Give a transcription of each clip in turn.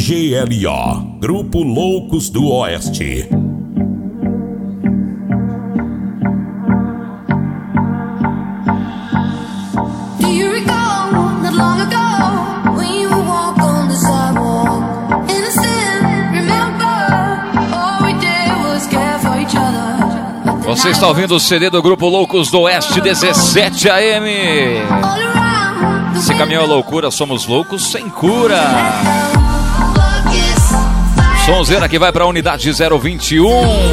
GLO, Grupo Loucos do Oeste. Você está ouvindo o CD do Grupo Loucos do Oeste, 17 AM. Esse caminhão é loucura, somos loucos sem cura. Sonzeira que vai para a unidade 021.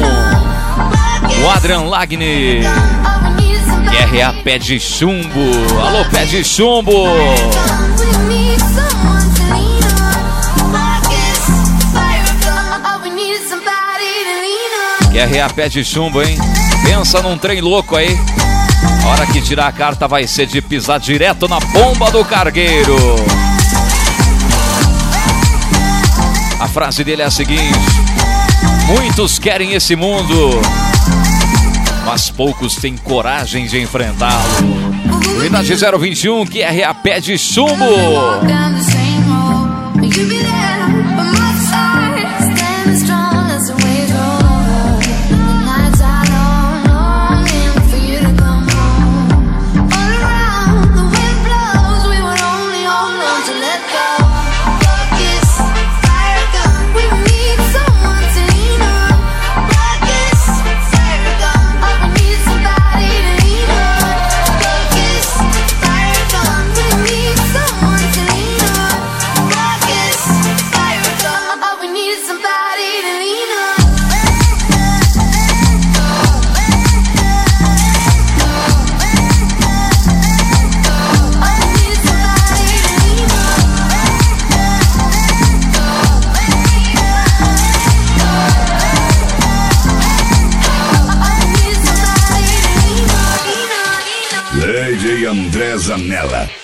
O Adrian Lagni. QRA Pé de Chumbo. Alô, Pé de Chumbo. QRA Pé de Chumbo, hein? Pensa num trem louco aí. A hora que tirar a carta vai ser de pisar direto na bomba do cargueiro. A frase dele é a seguinte: muitos querem esse mundo, mas poucos têm coragem de enfrentá-lo. Unidade 021, QRA Pé de Chumbo. André Zanella.